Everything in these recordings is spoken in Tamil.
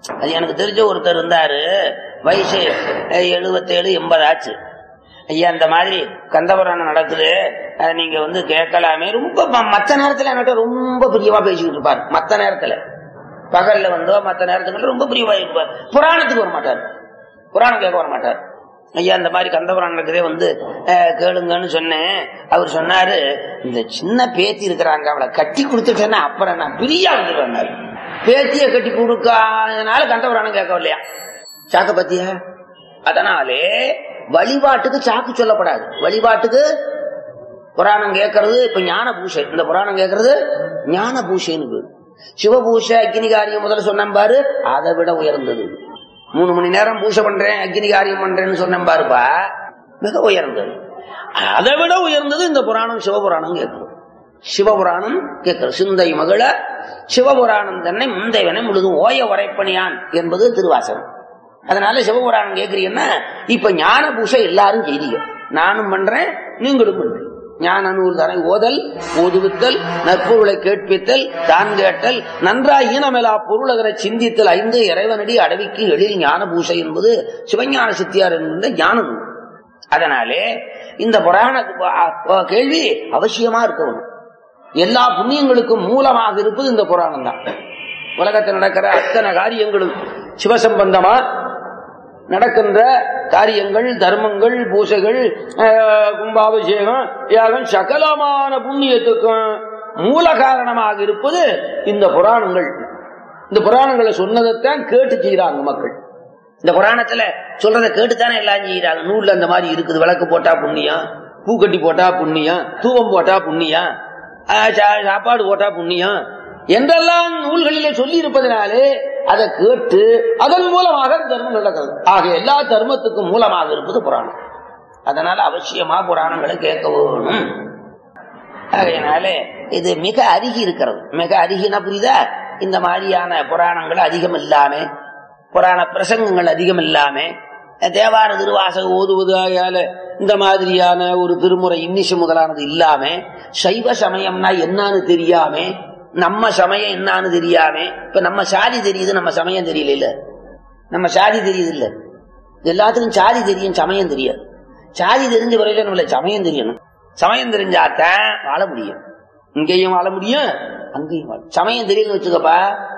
அது எனக்கு தெரிஞ்ச ஒருத்தர் இருந்தாரு, வயசு 77-80 ஆச்சு. ஐயா இந்த மாதிரி கந்தபுராணம் நடக்குது, நீங்க கேட்கலாமே. ரொம்ப மற்ற நேரத்துல என்கிட்ட ரொம்ப பிரியமா பேசிக்கிட்டு இருப்பார். மற்ற நேரத்துல பகல்ல மற்ற நேரத்துக்கு ரொம்ப பிரியமா இருப்பார். புராணத்துக்கு வர மாட்டார், புராணம் கேட்க வர மாட்டார். ஐயா இந்த மாதிரி கந்தபுராணம் நடக்குதே கேளுங்கன்னு சொன்னேன். அவர் சொன்னாரு, இந்த சின்ன பேத்தி இருக்கிறாங்க, அவளை கட்டி கொடுத்துட்டேன்னா அப்புறம் நான் பிரியா வந்துடுவேன். பேத்திய கட்டி கொடுக்காதனால கந்தபுராணம் கேட்கவில்லையா? சாக்க பத்தியா? அதனாலே வழிபாட்டுக்கு சாக்கு சொல்லப்படாது. வழிபாட்டுக்கு புராணம் கேட்கறது இப்ப ஞான பூஷை. இந்த புராணம் கேட்கறது ஞான பூஷைன்னு. சிவபூஷை அக்னி காரியம் முதல்ல சொன்னேன் பாரு, அதை விட உயர்ந்தது. 3 மணி நேரம் பூஜை பண்றேன், அக்னி காரியம் பண்றேன்னு சொன்னேன் பாருப்பா, மிக உயர்ந்தது. அதை விட உயர்ந்தது இந்த புராணம். சிவபுராணம் கேட்கறது, சிவபுராணம் கேட்கறது. சிந்தை மகள சிவபுராணம் தன்னை முந்தைவனை முழுதும் ஓய உரைப்பணியான் என்பது திருவாசகம். அதனால சிவபுராணம் கேட்கறீங்கன்னா இப்ப ஞான பூஷை எல்லாரும் செய்றீங்க, நானும் பண்றேன், நீங்களும் பண்றீங்க. ஞான நூல் தானே ஓதல், ஓதுவித்தல், நற்பொருளை கேட்பித்தல், தான் கேட்டல், நன்றாய் ஈனமெலா பொருளகரை சிந்தித்தல், 5 இறைவனடி அடவிக்கு எழில் ஞான பூஷை என்பது சிவஞான சித்தியார் என்கின்ற ஞான நூல். அதனாலே இந்த புராண கேள்வி அவசியமா இருக்கணும். எல்லா புண்ணியங்களுக்கும் மூலமாக இருப்பது இந்த புராணம் தான். உலகத்தில் நடக்கிற அத்தனை காரியங்களும் சிவசம்பந்தமா நடக்கின்ற காரியங்கள், தர்மங்கள், பூசைகள், கும்பாபிஷேகம், யாகம், சகலமான புண்ணியத்துக்கும் மூல காரணமாக இருப்பது இந்த புராணங்கள். இந்த புராணங்களை சொன்னதைத்தான் கேட்டு செய்யறாங்க மக்கள். இந்த புராணத்துல சொல்றதை கேட்டுத்தானே எல்லாம் செய்யறாங்க. நூல்ல அந்த மாதிரி இருக்குது. விளக்கு போட்டா புண்ணியம், பூக்கட்டி போட்டா புண்ணியம், தூவம் போட்டா புண்ணியம், சாப்பாடு போட்டா புண்ணியம் என்றெல்லாம் நூல்களிலே சொல்லி இருப்பதனாலே அதை கேட்டு அதன் மூலமாக தர்மம் நடக்கிறது. ஆக எல்லா தர்மத்துக்கும் மூலமாக இருப்பது புராணம். அதனால அவசியமா புராணங்களை கேட்க வேணும். ஆகையினாலே இது மிக அருகி இருக்கிறது. மிக அருகினா புரியுதா? இந்த மாதிரியான புராணங்கள் அதிகம் இல்லாம, புராண பிரசங்கங்கள் அதிகம் இல்லாம, தேவார திருவாசகம் ஓதுவது ஆகையால இந்த மாதிரியான ஒரு திருமுறை இன்னிசை முதலானது இல்லாம, சைவ சமயம்னா என்னன்னு தெரியாம, நம்ம சமயம் என்னான்னு தெரியாம, இப்ப நம்ம சாதி தெரியுது, நம்ம சமயம் தெரியல. இல்ல, நம்ம சாதி தெரியுது இல்ல, எல்லாத்துக்கும் சாதி தெரியும், சமயம் தெரியாது. சாதி தெரிஞ்ச வரையில நம்மள சமயம் தெரியணும். சமயம் தெரிஞ்சாத்தான் வாழ முடியும். இங்கேயும் வாழ முடியும், அங்கேயும் வாழ. சமயம் தெரியல வச்சுக்கப்பா.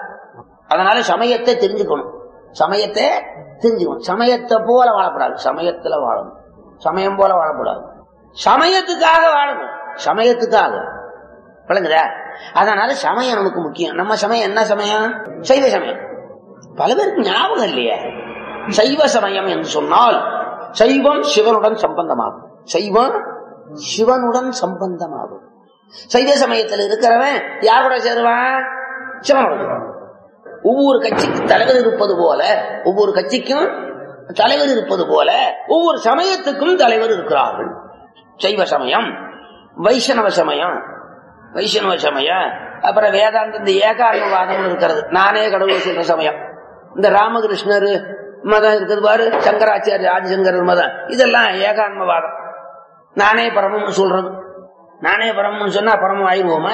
அதனால சமயத்தை தெரிஞ்சுக்கணும், சமயத்தை தெரிஞ்சுக்கணும். சமயத்தை போல வாழப்படாது, சமயத்துல வாழணும். சமயம் போல வாழப்படாது, சமயத்துக்காக வாழணும், சமயத்துக்காக. விளங்குதா? அதனால சமயம் நமக்கு முக்கியம். நம்ம சமயம் என்ன சமயம்? சைவ சமயம். பல பேருக்கு ஞாபகம் இல்லையா? சைவ சமயம் என்று சொன்னால் சைவம் சிவனுடன் சம்பந்தமாகும். சைவம் சிவனுடன் சம்பந்தமாகும். சைவ சமயத்தில் இருக்கிறவன் யாரோட சேருவான்? சிவனோட. ஒவ்வொரு கட்சிக்கும் தலைவர் இருப்பது போல, ஒவ்வொரு கட்சிக்கும் தலைவர் இருப்பது போல ஒவ்வொரு சமயத்துக்கும் தலைவர் இருக்கிறார்கள். சைவ சமயம், வைஷ்ணவ சமயம், வைஷ்ணவ சமயம், அப்புறம் வேதாந்த இந்த ஏகான்மவாதம் இருக்கிறது. நானே கடவுளை சொல்ற சமயம். இந்த ராமகிருஷ்ணர் மதம் இருக்கிறது பாரு, சங்கராச்சாரிய ஆதிசங்கரர் மதம், இதெல்லாம் ஏகான்மவாதம். நானே பரமம் சொல்றது. நானே பரமம் சொன்னா பரமம் ஆயிடுவோமா?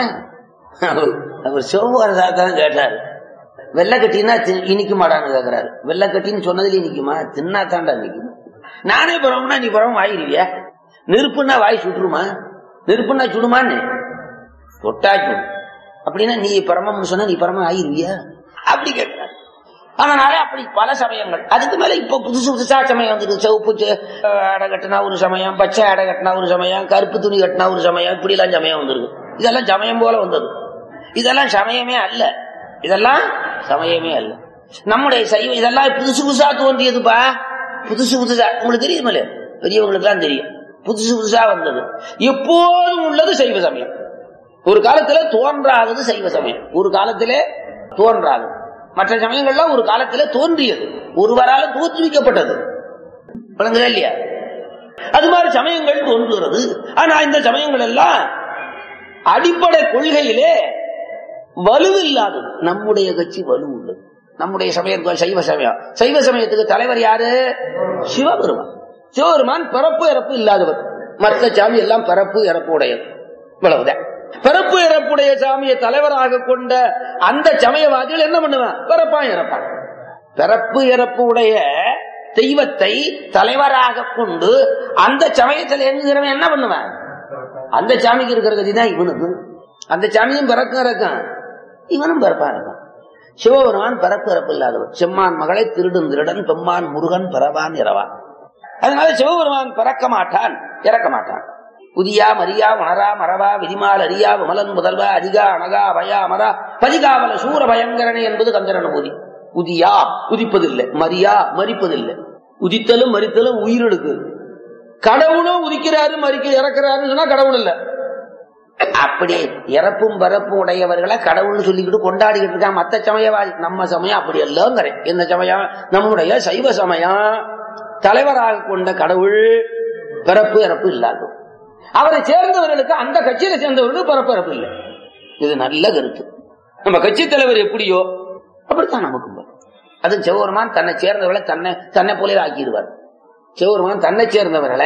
அவர் சிவபாரதான் கேட்டாரு, வெள்ளக்கட்டினா இனிக்க மாட்டான்னு கேட்கிறாரு. வெள்ளக்கட்டின்னு சொன்னதுல இனிக்குமா? தின்னா தாண்டா நிக்கும். நானே பரவம்னா நீ பரவம் ஆயிடுவியா? நெருப்புன்னா வாய் சுட்டுருமா? நெருப்புன்னா சுடுமான்னு தொட்டா சுடும். அப்படின்னா நீ பரமம் சொன்னா நீ பரமம் ஆயிடுவியா? அப்படி கேட்கிறாரு. அதனால அப்படி பல சமயங்கள். அதுக்கு மேல இப்ப புதுசு புதுசா சமயம் வந்துருக்கு. சிவப்பு அடை கட்டினா ஒரு சமயம், பச்சை அடை கட்டினா ஒரு சமயம், கருப்பு துணி கட்டினா ஒரு சமயம், இப்படி எல்லாம் சமயம் வந்துருக்கு. இதெல்லாம் சமயம் போல வந்தது. இதெல்லாம் சமயமே அல்ல, இதெல்லாம் சமயமே அல்ல. நம்முடைய சைவம் இதெல்லாம் புதுசு புதுசா தோன்றியதுப்பா. புதுசு புதுசா உங்களுக்கு தெரியுமில்ல, பெரியவங்களுக்கு எல்லாம் தெரியும். புதுசு புதுசா வந்தது. எப்போதும் உள்ளது சைவ சமயம். ஒரு காலத்துல தோன்றாதது சைவ சமயம். ஒரு காலத்திலே தோன்றாது. மற்ற சமயங்கள்லாம் ஒரு காலத்துல தோன்றியது, ஒருவரால தோற்றுவிக்கப்பட்டது. விளங்குதா இல்லையா? அது மாதிரி சமயங்கள் தோன்றுகிறது. ஆனா இந்த சமயங்கள் எல்லாம் அடிப்படை கொள்கையிலே வலுவில்லாதது. நம்முடைய கட்சி வலு உள்ளது. நம்முடைய சமயம் சைவ சமயம். சைவ சமயத்துக்கு தலைவர் யாரு? சிவபெருமான். சிவபெருமான் பிறப்பு இறப்பு இல்லாதவர். மற்ற சாமி எல்லாம் பிறப்பு இறப்பு உடையது. இவ்வளவுதான். பிறப்பு இறப்புடைய சாமியை தலைவராக கொண்ட அந்த சமயவாதிகள் என்ன பண்ணுவான்? பிறப்பான் இறப்பான். பிறப்பு இறப்பு உடைய தெய்வத்தை தலைவராக கொண்டு அந்த சமயத்தில் இயங்குகிறவன் என்ன பண்ணுவான்? அந்த சாமிக்கு இருக்கிற கதிதான் இவனுக்கு. அந்த சாமியும் பிறக்கும் இறக்கும், இவனும் பிறப்பா இருக்கும். சிவபெருமான் பிறப்பு இறப்பு இல்லாதவர். செம்மான் மகளை திருடும் திருடன் பெம்மான் முருகன் பிறவான் இரவான். அதனால சிவபெருமான் பிறக்க மாட்டான், இறக்க மாட்டான். புதியா மரியா மணரா மரவா விதிமால் அரியா விமலன் முதல்வா அதிகா அனகா அபயா அமரா பதிகாவல சூர பயங்கரனை என்பது கந்தர் அனுபூதி. உதியா உதிப்பதில்லை, மரியா மரிப்பதில்லை. உதித்தலும் மரித்தலும் உயிரெடுக்கு. கடவுளும் உதிக்கிறாரு மறிக்க இறக்கிறாருன்னு சொன்னா கடவுள் இல்ல. அப்படி இறப்பும் பரப்பும் உடையவர்களை கடவுள்னு சொல்லிக்கிட்டு கொண்டாடிக்கிட்டு இருக்கான் மத்த சமயவாதி. நம்ம சமயம் அப்படி இல்லங்கிறேன். இந்த சமயம் நம்முடைய சைவ சமயம் தலைவராக கொண்ட கடவுள் பிறப்பு இறப்பு இல்லாது. அவரை சேர்ந்தவர்களுக்கு, அந்த கட்சியில சேர்ந்தவர்களுக்கு பிறப்பு இறப்பு இல்லை. இது நல்ல கருத்து. நம்ம கட்சி தலைவர் எப்படியோ அப்படித்தான் நமக்கு. அது சிவபெருமான் தன்னை சேர்ந்தவர்களை தன்னை போலே ஆக்கிடுவார். சிவபெருமான் தன்னை சேர்ந்தவர்களை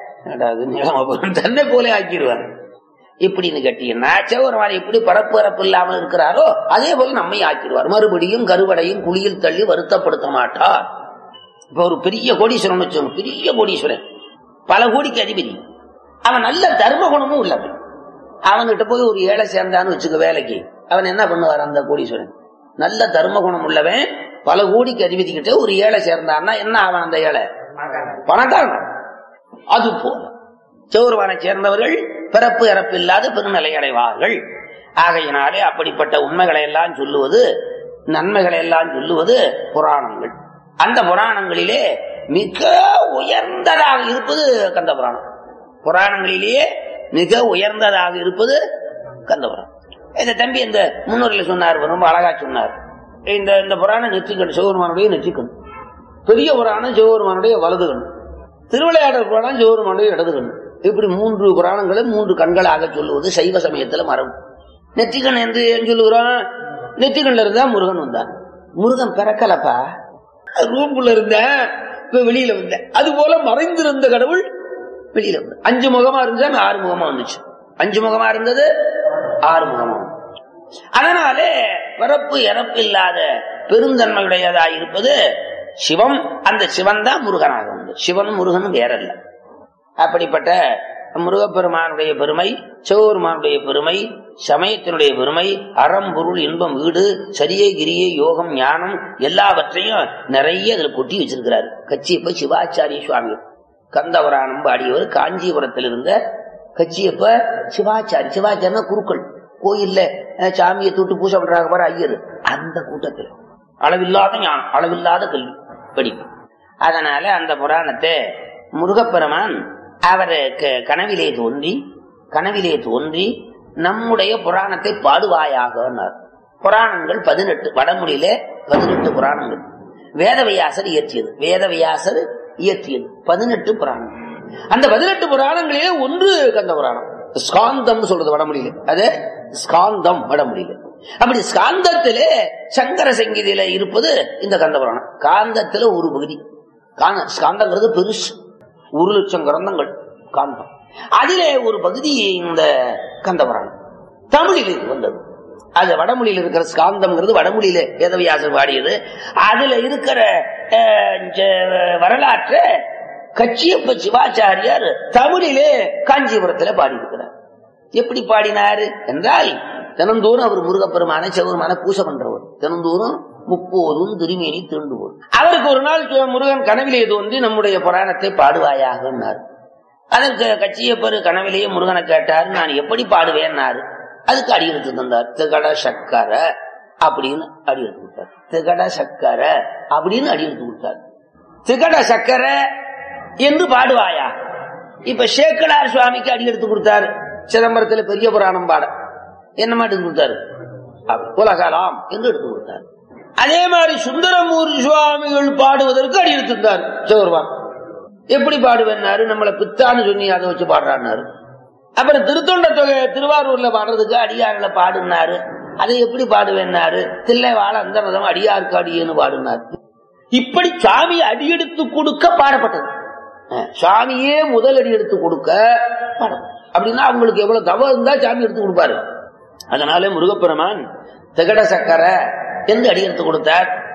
தன்னை போலே ஆக்கிடுவார். இப்படின்னு கேட்டீங்கன்னா சிவபெருமான் எப்படி பரப்பு இறப்பு இல்லாமல் இருக்கிறாரோ அதே போல நம்மை ஆக்கிடுவார். மறுபடியும் கருவடையும் குழியில் தள்ளி வருத்தப்படுத்த மாட்டார். இப்ப ஒரு பெரிய கோடீஸ்வரன் வச்சோம், பெரிய கோடீஸ்வரன், பல கோடிக்கு அதிபதி, அவன் நல்ல தர்ம குணமும் உள்ளவன். அவன்கிட்ட போய் ஒரு ஏழை சேர்ந்தான்னு வச்சுக்க வேலைக்கு, அவன் என்ன பண்ணுவார்? அந்த கோடீஸ்வரன் நல்ல தர்ம குணம் உள்ளவன், பல கோடிக்கு அதிபதி கிட்ட ஒரு ஏழை சேர்ந்தான்னா என்ன அவன்? அந்த ஏழை பணக்காரன். அது போல சிவபெருமானை சேர்ந்தவர்கள் பிறப்பு இறப்பு இல்லாத பெருநிலை அடைவார்கள். ஆகையினாலே அப்படிப்பட்ட உண்மைகளை எல்லாம் சொல்லுவது, நன்மைகளை எல்லாம் சொல்லுவது புராணங்கள். அந்த புராணங்களிலே மிக உயர்ந்ததாக இருப்பது கந்த புராணம். புராணங்களிலேயே மிக உயர்ந்ததாக இருப்பது கந்த புராணம். இந்த தம்பி இந்த முன்னோரில் சொன்னார், ரொம்ப அழகா சொன்னார். இந்த புராணம் நெற்றிக்கண், சிவபெருமானுடைய நெற்றிக்கண். பெரிய புராணம் சிவபெருமானுடைய வலது கண். திருவிளையாடல் புராணம் சிவபெருமானுடைய இடது கண். இப்படி 3 புராணங்களும் 3 கண்களாக சொல்லுவது சைவ சமயத்துல மரபு. நெற்றிக்கண் என்று சொல்லுகிறோம். நெற்றிக்கண்ல இருந்தா முருகன் வந்தான். முருகன் பிறக்கலப்பா, ரூம்குள்ள இருந்த வெளியில வந்த. அது போல மறைந்திருந்த கடவுள் வெளியில வந்த. 5 முகமா இருந்தா 6 முகமா வந்துச்சு. 5 முகமா இருந்தது 6 முகமா. அதனாலே பிறப்பு இறப்பு இல்லாத பெருந்தன்மையுடையதா இருப்பது சிவம். அந்த சிவன் தான் முருகனாக உண்டு. சிவன் முருகன் வேறல்ல. அப்படிப்பட்ட முருகப்பெருமானுடைய பெருமை, சிவபெருமானுடைய பெருமை, சமயத்தினுடைய பெருமை, அறம் பொருள் இன்பம் வீடு சரியை கிரியை யோகம் ஞானம் எல்லாவற்றையும் நிறைய அதில் கொட்டி வச்சிருக்கிறார். கச்சியப்ப சிவாச்சாரிய சுவாமி கந்தபுராணம் பாடியவர். காஞ்சிபுரத்தில் இருந்த கச்சியப்ப சிவாச்சாரி. சிவாச்சாரினா குருக்கள், கோயில்ல சாமியை தொட்டு பூஜை பண்றாங்க பாரு ஐயர், அந்த கூட்டத்தில் அளவில்லாத ஞானம், அளவில்லாத கல்வி படிப்பு. அதனால அந்த புராணத்தை முருகப்பெருமான் அவருக்கு கனவிலே தோன்றி நம்முடைய புராணத்தை பாடுவாயாக. புராணங்கள் 18, வடமொழியில 18 புராணங்கள் வேதவியாசர் இயற்றியது 18 புராணம். அந்த 18 புராணங்களிலே ஒன்று கந்த புராணம். ஸ்காந்தம் சொல்றது வடமொழியில, அது ஸ்காந்தம் வடமொழியில. அப்படி ஸ்காந்தத்திலே சங்கர சங்கீதியில இருப்பது இந்த கந்த புராணம். காந்தத்துல ஒரு பகுதி. ஸ்காந்தங்கிறது பெருசு, 1,00,000 கிரந்தங்கள் காந்தம். அதிலே ஒரு பகுதி இந்த கந்த புராணம் தமிழில் வந்தது. அது வடமொழியில் இருக்கிற ஸ்காந்தம்ங்கிறது வடமொழியில வேதவியாசர் பாடியது. அதுல இருக்கிற வரலாற்ற கச்சியப்ப சிவாச்சாரியார் தமிழிலே காஞ்சிபுரத்துல பாடியிருக்கிறார். எப்படி பாடினாரு என்றால், தினந்தோறும் அவர் முருகப்பெருமான சிவபெருமான பூசை பண்றவர். தினந்தோறும் 30 திருமேனி தீண்டுவோர். அவருக்கு ஒரு நாள் முருகன் கனவிலே தோன்றி நம்முடைய புராணத்தை பாடுவாயாக. அதற்கு கச்சியப்பர் கனவிலேயே முருகனை கேட்டார், நான் எப்படி பாடுவேன்னாரு. அதுக்கு அடியெடுத்து தந்தார். திகட சக்கர அப்படின்னு அடியெடுத்து கொடுத்தார். திகட சக்கர அப்படின்னு அடியெடுத்து கொடுத்தார். திகட சக்கர என்று பாடுவாயா. இப்ப சேக்கலார் சுவாமிக்கு அடியெடுத்து கொடுத்தாரு. சிதம்பரத்தில் பெரிய புராணம் பாட என்னமா எடுத்து கொடுத்தாரு? உலகலாம் என்று எடுத்து கொடுத்தார். அதே மாதிரி சுந்தரமூர்த்தி சுவாமிகள் பாடுவதற்கு அடி எடுத்திருந்தார் சிவபெருமான். எப்படி பாடுவேன்னாரு, நம்மளை பித்தான்னு சொல்லி அதை வச்சு பாடுறாரு. அப்புறம் திருத்தொண்ட தொகை திருவாரூர்ல பாடுறதுக்கு அடியார்களை பாடுனாரு. அதை எப்படி பாடுவேன்னாரு, தில்லை வாழ அந்த ரதம் அடியாருக்கு அடியேன்னு பாடுனாரு. இப்படி சுவாமி அடியெடுத்து கொடுக்க பாடப்பட்டது. சுவாமியே முதல் அடி எடுத்து கொடுக்க பாடம். அப்படின்னா அவங்களுக்கு எவ்வளவு தவம் இருந்தா சாமி எடுத்து கொடுப்பாரு. அதனால முருகப்பெருமான் திகட சக்கர என்று அடி எடுத்து கொடுத்தார்.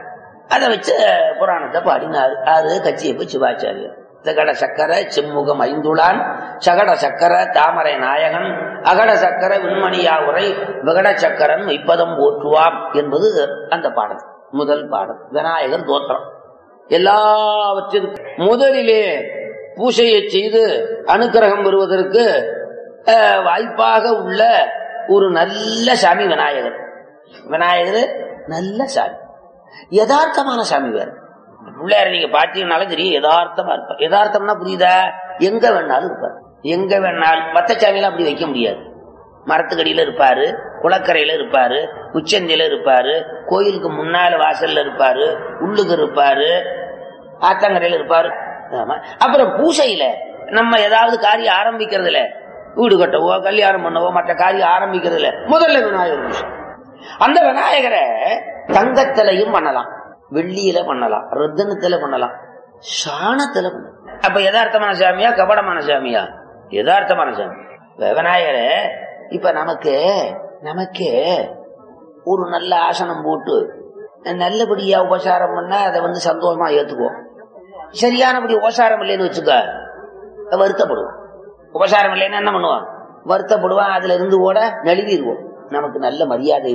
அதை வச்சு புராணத்தை பாடினாரு. அது கச்சியப்பு சிவாச்சாரியர். திகட சக்கர செம்முகம் ஐந்துளான் சகட சக்கர தாமரை நாயகன் அகட சக்கர விண்மணியா உரை விகட சக்கரன் மெய்ப்பதம் போற்றுவாம் என்பது அந்த பாடல். முதல் பாடல் விநாயகர் தோத்திரம். எல்லாவற்றிற்கும் முதலிலே பூஜையை செய்து அனுக்கிரகம் பெறுவதற்கு வாய்ப்பாக உள்ள ஒரு நல்ல சாமி விநாயகர். விநாயகர் நல்ல சாமி, யதார்த்தமான சாமி. வேற பிள்ளையார நீங்க பாத்தீங்கன்னாலும் தெரியும், யதார்த்தமா இருப்பார். யதார்த்தம்னா புரியுதா? எங்க வேணாலும் இருப்பார். எங்க வேணாலும் மத்த சாமியெல்லாம் அப்படி வைக்க முடியாது. மரத்துக்கடியில இருப்பாரு, குளக்கரையில இருப்பாரு, உச்சந்தியில இருப்பாரு, கோயிலுக்கு முன்னால வாசல்ல இருப்பாரு, உள்ளுக்கு இருப்பாரு, ஆத்தங்கரையில இருப்பாரு. அப்புறம் பூசையில நம்ம ஏதாவது காரியம் ஆரம்பிக்கிறதுல, வீடு கட்டவோ கல்யாணம் பண்ணவோ மற்ற காரியம் ஆரம்பிக்கிறதுல முதல்ல விநாயகர் பூசை. அந்த விநாயகரை தங்கத்திலையும் பண்ணலாம், வெள்ளியில பண்ணலாம், ரத்தினத்துல பண்ணலாம், சாணத்துல பண்ணலாம். அப்ப யதார்த்தமான சாமியா கபடமான சாமியா? யதார்த்தமான சாமி விநாயகரை. இப்ப நமக்கு ஒரு நல்ல ஆசனம் போட்டு நல்லபடியா உபசாரம் பண்ணா அதை சந்தோஷமா ஏத்துக்குவோம். சரியானபடி உபசாரம் இல்லைன்னு வச்சுக்க வருத்தப்படுவோம். உபசாரம் இல்லைன்னா என்ன பண்ணுவான்? வருத்தப்படுவான். அதுல இருந்து கூட நழுவிடுவோம். நமக்கு நல்ல மரியாதை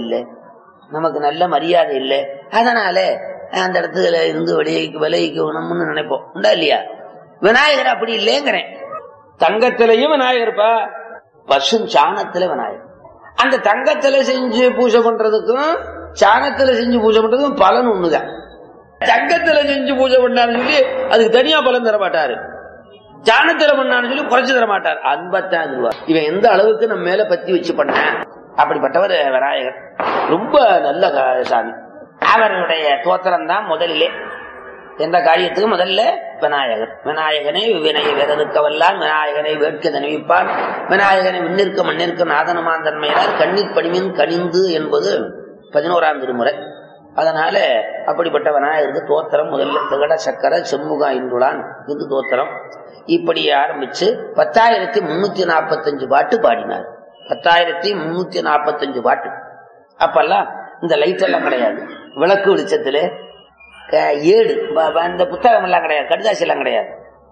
இல்லை, அதனால அந்த இடத்துல இருந்து விலகிக்கணும்னு நினைப்போம். உண்டா இல்லையா? விநாயகர் அப்படி இல்லைங்கிறேன். தங்கத்திலையும் விநாயகர், பசு சாணத்துல விநாயகர். அந்த தங்கத்துல செஞ்சு பூஜை பண்றதுக்கும் சாணத்துல செஞ்சு பூஜை பண்றதுக்கும் பலன் ஒண்ணுதான். தங்கத்துல செஞ்சு பூஜை பண்ணான்னு சொல்லி அதுக்கு தனியா பலன் தர மாட்டாரு, சாணத்துல பண்ணான்னு சொல்லி குறைச்சு தர மாட்டார். 55 ரூபாய். இவன் எந்த அளவுக்கு நம்ம மேல பத்தி வச்சு பண்ண, அப்படிப்பட்டவர் விநாயகர். ரொம்ப நல்ல சாமி. அவருடைய தோத்திரம் தான் முதலிலே. எந்த காரியத்துக்கு முதல்ல விநாயகர். விநாயகனை வினையை விரதுக்கவல்லான், விநாயகனை வேட்க நினைவிப்பான், விநாயகனை விண்ணிற்க மண்ணிற்க நாதனமான் தன்மையினால் கண்ணீர் பணிமின் கனிந்து என்பது 11ஆம் திருமுறை. அதனால அப்படிப்பட்ட விநாயகருக்கு தோத்திரம் முதல்ல திகட சக்கர செம்முகா இன்றுளான் என்று தோத்திரம். இப்படி ஆரம்பிச்சு 10,345 பாட்டு பாடினார். 10,345 பாட்டு. அப்பெல்லாம் இந்த லைட் எல்லாம் கிடையாது, விளக்கு வெளிச்சத்துல ஏடு இந்த புத்தகம் எல்லாம் கிடையாது, கடிதாசி எல்லாம் கிடையாது.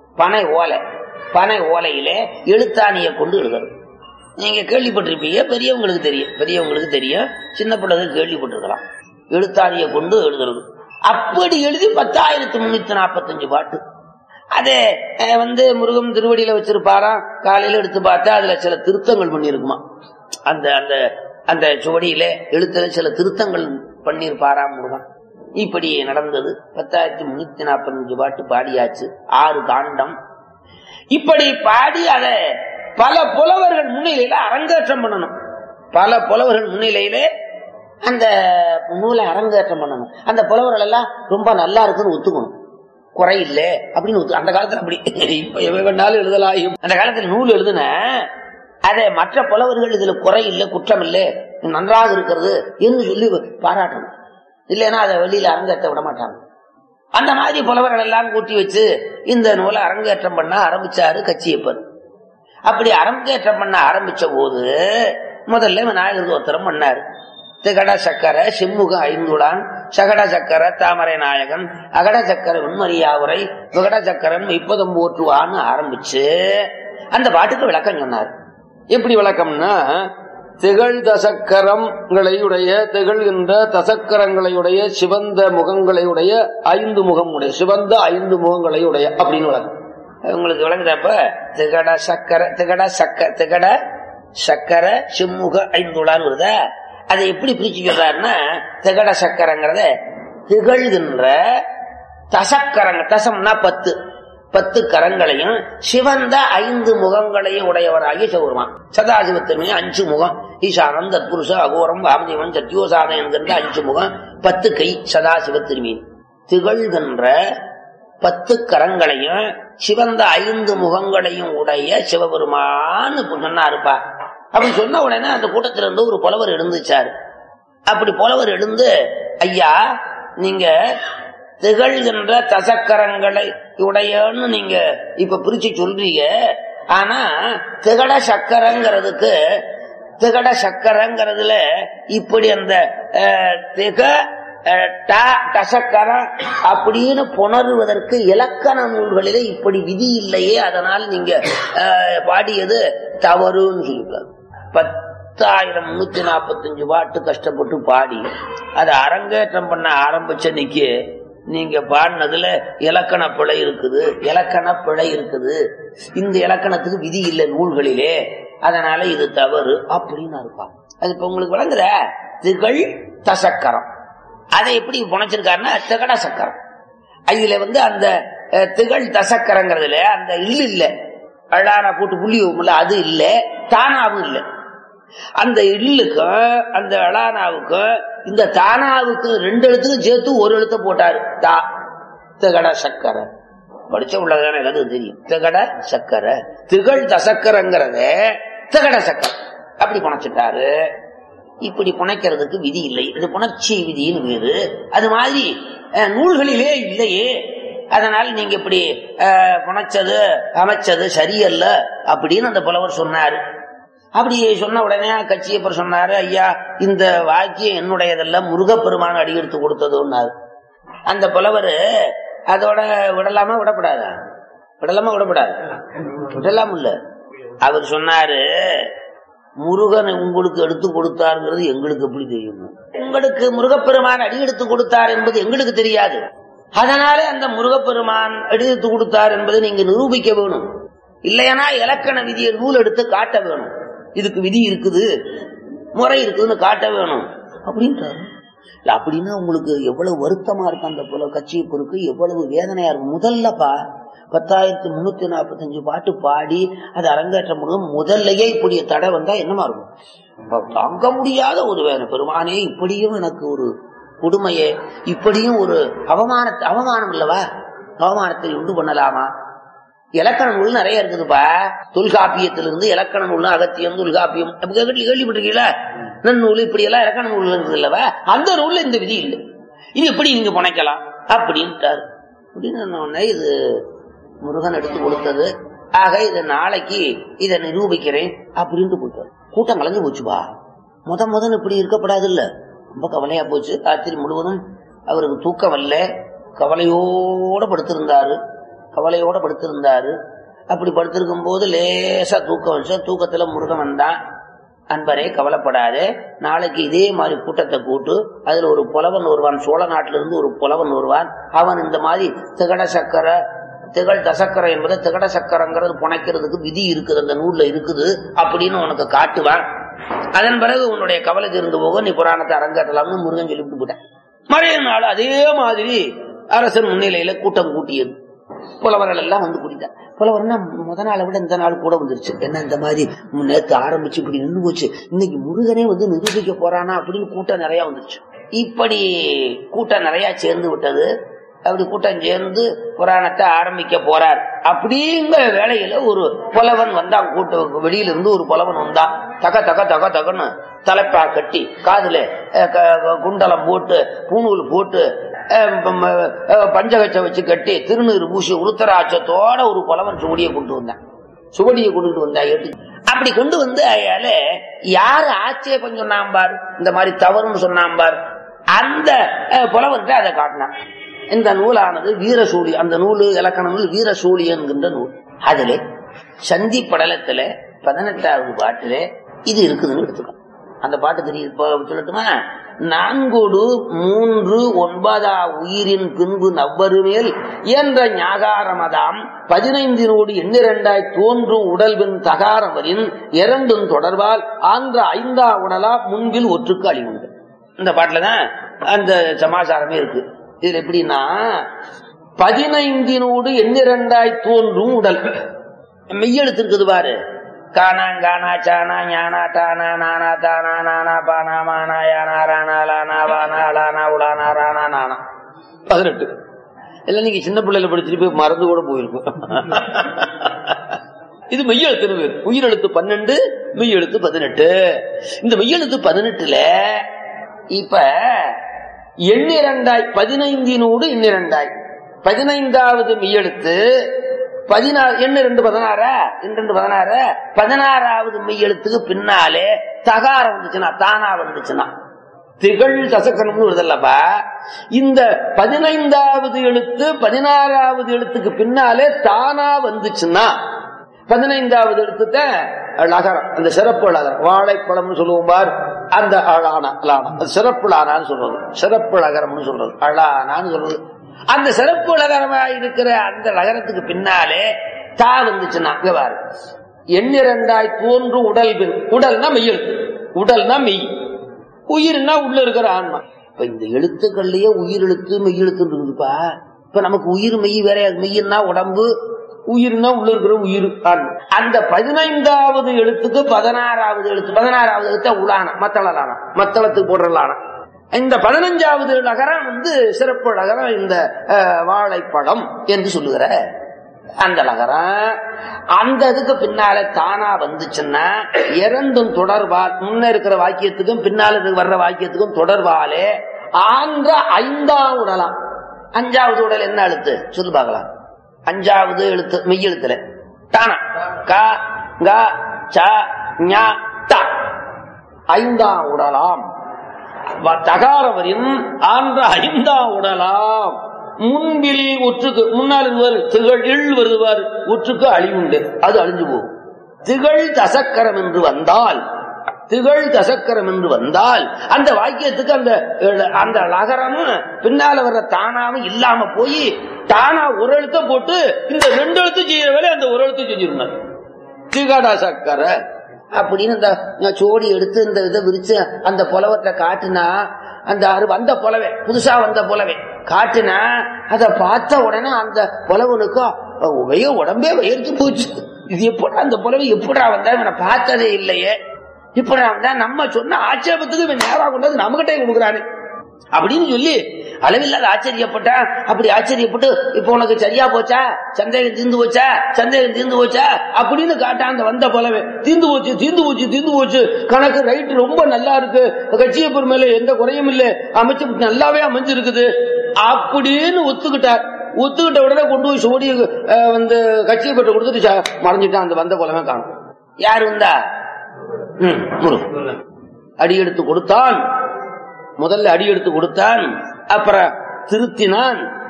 பனை ஓலையிலே எழுத்தாணியை கொண்டு எழுதுறது. நீங்க கேள்விப்பட்டிருப்பீங்க, பெரியவங்களுக்கு தெரியும், சின்ன பிள்ளைகள் கேள்விப்பட்டிருக்கலாம். எழுத்தாணியை கொண்டு எழுதுறது. அப்படி எழுதி 10,345 பாட்டு. அதே முருகன் திருவடியில வச்சிருப்பாராம். காலையில எடுத்து பார்த்தா அதுல சில திருத்தங்கள் பண்ணிருக்குமா. அந்த அந்த அந்த சுவடியில எழுத்துல சில திருத்தங்கள் பண்ணிருப்பாராம் முருகன். இப்படி நடந்தது. 10,345 பாட்டு பாடியாச்சு. 6 காண்டம். இப்படி பாடி அத பல புலவர்கள் முன்னிலையில அரங்கேற்றம் பண்ணணும். பல புலவர்கள் முன்னிலையிலே அந்த நூலை அரங்கேற்றம் பண்ணணும். அந்த புலவர்கள் எல்லாம் ரொம்ப நல்லா இருக்குன்னு ஒத்துக்கணும், குறை இல்லை அப்படின்னு. அந்த காலத்துல அப்படி, இப்ப எவை வேணாலும் எழுதலாம். அந்த காலத்துல நூல் எழுதுன அதை மற்ற புலவர்கள் இதுல குறை இல்லை, குற்றம் இல்லை, நன்றாக இருக்கிறது என்று சொல்லி பாராட்டணும். இல்லைன்னா அதை வெளியில அரங்கேற்ற விட மாட்டாங்க. அந்த மாதிரி புலவர்கள் எல்லாம் கூட்டி வச்சு இந்த நூலை அரங்கேற்றம் பண்ண ஆரம்பிச்சாரு கச்சியப்பர். அப்படி அரங்கேற்றம் பண்ண ஆரம்பிச்ச போது முதல்ல விநாயகர் தோத்திரம் பண்ணாரு. திகட சக்கர செம்முக ஐந்துளான் சகட சக்கர தாமரை நாயகன் அகட சக்கர விண்மரியா உரை விகட சக்கரன் மெய்ப்பதம் போற்றுவான்னு ஆரம்பிச்சு அந்த பாட்டுக்கு விளக்கம் சொன்னார். எப்படி விளக்கம்னா, திகழ் தசக்கரங்களையுடைய, திகழ்கின்ற தசக்கரங்களையுடைய, சிவந்த முகங்களையுடைய, 5 முகம் உடைய, சிவந்த 5 முகங்களையுடைய அப்படின்னு விளக்கம். உங்களுக்கு விளங்குதப்ப திகட சக்கர செம்முக ஐந்துளான்னு வருதா? அதை எப்படி பிரிச்சு சொல்றாருன்னா, திகட சக்கரங்கிறத திகழ்கின்ற தசக்கரங்க, தசம்னா 10 கரங்களையும் சிவந்த 5 முகங்களையும் உடையவராகி சிவருமான். சதாசிவத்திற்கு 5 முகம். ஈசானம் தத்புருஷ அகோரம் வாமதேவன் சத்யோசாதம் என்கின்ற 5 முகம், 10 கை சதாசிவ திருமீன். திகழ்கின்ற 10 கரங்களையும் சிவந்த 5 முகங்களையும் உடைய சிவபெருமான் சொன்னாருப்பா. அப்படி சொன்ன உடனே அந்த கூட்டத்தில இருந்து ஒரு புலவர் எழுந்துச்சாரு. அப்படி புலவர் எழுந்து, ஐயா நீங்க திகழ்கின்ற தசக்கரங்களை உடையன்னு நீங்க இப்ப பிரிச்சு சொல்றீங்க. ஆனா திகட சக்கரங்கிறதுல இப்படி அந்த திக டசக்கரம் அப்படின்னு புணருவதற்கு இலக்கண நூல்களிலே இப்படி விதி இல்லையே, அதனால் நீங்க பாடியது தவறுன்னு சொல்லிருக்காரு. 10,345 பாட்டு கஷ்டப்பட்டு பாடி அதை அரங்கேற்றம் பண்ண ஆரம்பிச்சன்னைக்கு நீங்க பாடினதுல இலக்கண பிழை இருக்குது, இலக்கண பிழை இருக்குது, இந்த இலக்கணத்துக்கு விதி இல்லை நூல்களிலே, அதனால இது தவறு அப்படின்னு இருப்பாங்க. அது இப்ப உங்களுக்கு விளங்குற திகழ் தசக்கரம் அதை எப்படி புனைச்சிருக்காருன்னா திகட சக்கரம். அதுல அந்த திகழ் தசக்கரங்கிறதுல அந்த இல்லு இல்ல, அழானா போட்டு புள்ளியோம்ல அது இல்ல, தானாவும் இல்ல. அந்த இல்லுக்கும் அந்த அழானாவுக்கும் இந்த தானாவுக்கு 2 எழுத்துக்கும் சேர்த்து ஒரு எழுத்த போட்டாரு. திகட சக்கரை படிச்ச உள்ளதான எல்லாத்துக்கும் தெரியும். திகட சக்கரை திகழ் தசக்கரங்கிறத திகட சக்கரை அப்படி புனைச்சிட்டாரு. இப்படி புனைக்கிறதுக்கு விதி இல்லை, இது புணர்ச்சி விதின்னு வேறு. அது மாதிரி நூல்களிலே இல்லையே, அதனால நீங்க இப்படி புனைச்சது அமைச்சது சரியல்ல அப்படின்னு அந்த புலவர் சொன்னாரு. அப்படி சொன்ன உடனே கட்சியப்பர் சொன்னாரு, ஐயா இந்த வாக்கியம் என்னுடையதெல்லாம் முருகப்பெருமான அடி எடுத்து கொடுத்ததுன்னாரு. அந்த புலவர் அதோட விடலாமா விடப்படாதா? விடலாமா விடப்படாது? விடலாம் இல்ல. அவர் சொன்னாரு, முருகன் உங்களுக்கு எடுத்து கொடுத்தாருங்கிறது எங்களுக்கு எப்படி தெரியும்? உங்களுக்கு முருகப்பெருமான் அடி எடுத்து கொடுத்தார் என்பது எங்களுக்கு தெரியாது. அதனால அந்த முருகப்பெருமான் அடி எடுத்து கொடுத்தார் என்பதை நீங்க நிரூபிக்க வேணும். இல்லையா இலக்கண விதியை நூல் எடுத்து காட்ட வேணும். இதுக்கு விதி இருக்குது, முறை இருக்குதுன்னு காட்ட வேணும் அப்படின்றாரு. அப்படின்னா உங்களுக்கு எவ்வளவு வருத்தமா இருக்கு, அந்த போல கட்சியை பொறுக்கு எவ்வளவு வேதனையா இருக்கும். முதல்லப்பா 10,345 பாட்டு பாடி அது அரங்கேற்ற முடியும். முதல்லயே இப்படி தடை வந்தா என்னமா இருக்கும்? தாங்க முடியாத ஒரு வேதனை. பெருமானே இப்படியும் எனக்கு ஒரு கொடுமையே, இப்படியும் ஒரு அவமானம் இல்லவா, அவமானத்தை உண்டு பண்ணலாமா? இலக்கண நூல் நிறைய இருக்குதுப்பா. தொல்காப்பியத்திலிருந்து இலக்கண நூல், அகத்தியம், தொல்காப்பியம் கேள்விப்பட்டிருக்கீங்களா? நன்னூல் இப்படி எல்லாம் இலக்கண நூல் இருக்குது இல்லவா? அந்த நூல்ல இந்த விதி இல்லை, இது எப்படி நீங்க புனைக்கலாம் அப்படின்ட்டாரு. அப்படின்னு இது முருகன் எடுத்து கொடுத்தது, ஆக இதை நாளைக்கு இதை நிரூபிக்கிறேன் அப்படின்ட்டு போயிட்டாரு. கூட்டம் கலந்து போச்சுப்பா. முதன் இப்படி இருக்கப்படாது இல்ல. ரொம்ப கவலையா போச்சு. ராத்திரி முழுவதும் அவருக்கு தூக்கம் வரல, கவலையோட படுத்திருந்தாரு. அப்படி படுத்திருக்கும் போது லேசா தூக்கம் வச்சு, தூக்கத்துல முருகன் வந்தான். அன்பரே கவலைப்படாதே, நாளைக்கு இதே மாதிரி கூட்டத்தை கூட்டு, அதுல ஒரு புலவன் வருவான், சோழ நாட்டில இருந்து ஒரு புலவன் வருவான். அவன் இந்த மாதிரி திகட சக்கரை திகழ் தசக்கரை என்பதை திகட சக்கரங்கிறது புனைக்கிறதுக்கு விதி இருக்குது, அந்த நூல்ல இருக்குது அப்படின்னு உனக்கு காட்டுவான். அதன் பிறகு உன்னுடைய கவலை தீர்ந்து போக நீ புராணத்தை அரங்கேற்றலாம்னு முருகன் சொல்லிவிட்டு போட்டேன். மறைய நாள் அதே மாதிரி அரசன் முன்னிலையில கூட்டம் கூட்டியது. புலவர்கள் எல்லாம் கூட்டிட்டார். புலவர்னா முத நாளை விட இந்த நாள் கூட வந்துருச்சு. என்ன இந்த மாதிரி நேற்று ஆரம்பிச்சு இப்படி நின்று போச்சு, இன்னைக்கு முருகனே நிரூபிக்க போறானா அப்படின்னு கூட்டம் நிறைய வந்துருச்சு. இப்படி கூட்டம் நிறைய சேர்ந்து விட்டது. அப்படி கூட்டம் சேர்ந்து புராணத்தை ஆரம்பிக்க போறார். அப்படிங்கிற வேளையில ஒரு புலவன் வந்தான். கூட்ட வெளியிலிருந்து ஒரு புலவன் வந்தான். தகன்னு தலைப்பா கட்டி, காதுல குண்டலம் போட்டு, பூணூல் போட்டு, பஞ்சகச்சை வச்சு கட்டி, திருநீர் பூசி உருத்தராட்சத்தோட ஒரு புலவன் சுவடியை கொண்டு வந்தான். அப்படி கொண்டு வந்து அயால யாரு ஆட்சேபம் சொன்னாம்பார், இந்த மாதிரி தவறுன்னு சொன்னாம்பார், அந்த புலவர்கிட்ட அதை காட்டினான். இந்த நூலானது வீரசூழி, அந்த நூலு இலக்கண நூல் வீரசூழி என்கின்ற நூல். அதுல சந்தி படலத்துல 18வது பாட்டுல இது இருக்குதுன்னு எடுத்துக்கோ. அந்த பாட்டு தெரியும் சொல்லட்டுமா? 4:3 உயிரின் பின்பு நவ்வருமேல் என்ற ஞாகாரமதாம் 15 எண்ணிரண்டாய் தோன்றும் உடல்பின் தகாரவரின் 2 தொடர்பால் ஆன்ற 5 உடலா முன்பில் ஒற்றுக்கு அழிவுண்டு. இந்த பாட்டுலதான் அந்த சமாச்சாரமே இருக்கு. இது எப்படின்னா 15 எண்ணிரண்டாய் தோன்றும் உடல் மெய்யெழுத்து இருக்குது பாரு. காணாங்கானா சானா ஞானா டானா நானா தானா நானா பானா மானா யானா ரானா லானா வானா லானா உலானா ரானா நானா 18. இல்ல நீங்க சின்ன பிள்ளைல படிச்சுட்டு போய் மறந்து கூட போயிருக்கும். இது மெய்யெழுத்து பேர். உயிரெழுத்து 12, மெய்யெழுத்து 18. இந்த மெய்யெழுத்து 18ல இப்ப எண்ணிரண்டாய் 15 எண்ணிரண்டாய் 15வது மெய்யெழுத்து 16வது மெய்யெழுத்துக்கு பின்னாலே தகாரம் வந்துச்சுன்னா, தானா வந்துச்சுன்னா, திகழ் தசக்கரம்னு வருதல்லப்பா. இந்த 15வது எழுத்து 16வது எழுத்துக்கு பின்னாலே தானா வந்துச்சுன்னா 15வது எழுத்துட்ட லகரம், அந்த சிறப்பு லகரம். வாழைப்பழம்னு சொல்லுவோம் பார், அந்த அழானா சிறப்பு லானான்னு சொல்றது, சிறப்பு லகரம்னு சொல்றது, அழானான்னு சொல்றது. அந்த சிறப்பு லகரமா இருக்கிற அந்த லகரத்துக்கு பின்னாலே தா வந்துச்சுன்னா பாரு, எண்ணிரண்டாய் தோன்று உடல். உடல்னா மெய் எழுத்து, உடல்னா மெய், உயிர்னா உள்ள இருக்கிற ஆன்மா. இப்ப இந்த எழுத்துக்கள்லயே உயிர் எழுத்து மெய் எழுத்து இருக்குதுப்பா. இப்ப நமக்கு உயிர் மெய் வேற, மெய்னா உடம்பு, உயிர்னா உள்ள இருக்கிற உயிர். அந்த 15வது எழுத்துக்கு 16வது எழுத்து, 16வது எழுத்த உலான மத்தளலான, மத்தளத்துக்கு போடுறலான. இந்த 15வது லகரம் வந்து சிறப்பு லகரம், இந்த வாழைப்பழம் என்று சொல்லுகிற அந்த லகரம். அந்த இதுக்கு பின்னால தானா வந்துச்சுன்னா இரண்டும் தொடர்பால், முன்ன இருக்கிற வாக்கியத்துக்கும் பின்னால வர்ற வாக்கியத்துக்கும் தொடர்பாலே ஆன்ற 5ஆம் உடலாம். 5வது உடல் என்ன எழுத்து சொல்லு பார்க்கலாம். 5வது எழுத்து மெய் எழுத்துல தானா, கா க ச ஞ த, 5ஆம் உடலாம். தகாரவரின் ஆன்ற 5ஆம் உடலாம். முன்பில் ஒற்றுக்கு முன்னால் திகழ் வருவார், ஒற்றுக்கு அழிவுண்டு, அது அழிஞ்சு போகும். திகழ் தசக்கரம் என்று வந்தால், திகழ் தசக்கரம் என்று வந்தால் அந்த வாக்கியத்துக்கு அந்த லகரமும் பின்னால வர்ற தானாவும் இல்லாம போய் தானா ஒரு எழுத்த போட்டு இந்த 2 எழுத்து செய்யற வேலை அந்த ஒரு எழுத்து செஞ்சிருந்தார். திகடசக்கர அப்படின்னு இந்த சோடி எடுத்து இந்த இதை விரிச்சு அந்த புலவத்தை காட்டுனா, அந்த வந்த புலவை, புதுசா வந்த புலவை காட்டுனா, அதை பார்த்த உடனே அந்த புலவனுக்கு உடம்பே வயிற்று போச்சு. இது எப்படி அந்த புலவை எப்படா வந்தா, இவனை பார்த்ததே இல்லையே, இப்படா வந்தா, நம்ம சொன்ன ஆட்சேபத்துக்கு இவன் நேரா கொண்டாந்து நம்மகிட்டே கொடுக்குறானே அப்படின்னு சொல்லி அளவில்லாத ஆச்சரியப்பட்டா. அப்படி ஆச்சரியப்பட்டு இப்ப உனக்கு சரியா போச்சா, சந்தேகம் தீர்ந்து போச்சா, சந்தேகம் தீர்ந்து போச்சா அப்படின்னு காட்டா. அந்த வந்த போலவே தீர்ந்து போச்சு, தீர்ந்து போச்சு, தீர்ந்து போச்சு, கணக்கு ரைட்டு ரொம்ப நல்லா இருக்கு, கட்சியை மேல எந்த குறையும் இல்லை, அமைச்சு நல்லாவே அமைஞ்சிருக்குது அப்படின்னு ஒத்துக்கிட்டார். ஒத்துக்கிட்ட உடனே கொண்டு போய் சோடி வந்து கட்சியை பெற்று கொடுத்துட்டு மறைஞ்சிட்டான். அந்த வந்த போலவே காணும். யாரு வந்தா? அடி எடுத்து கொடுத்தான், முதல்ல அடி எடுத்து கொடுத்தான், அப்புறம் திருத்தினான்,